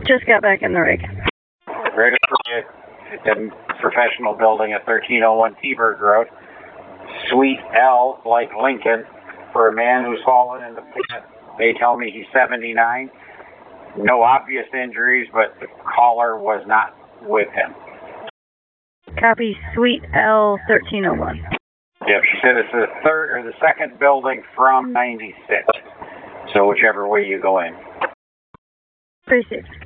Just got back in the rig. Ready for you. Professional building at 1301 T-Bird Road. Suite L, like Lincoln, for a man who's fallen in the pit. They tell me he's 79. No obvious injuries, but the caller was not with him. Copy, Suite L, 1301. Yep, she said it's the third or the second building from 96. So whichever way you go in. Appreciate it.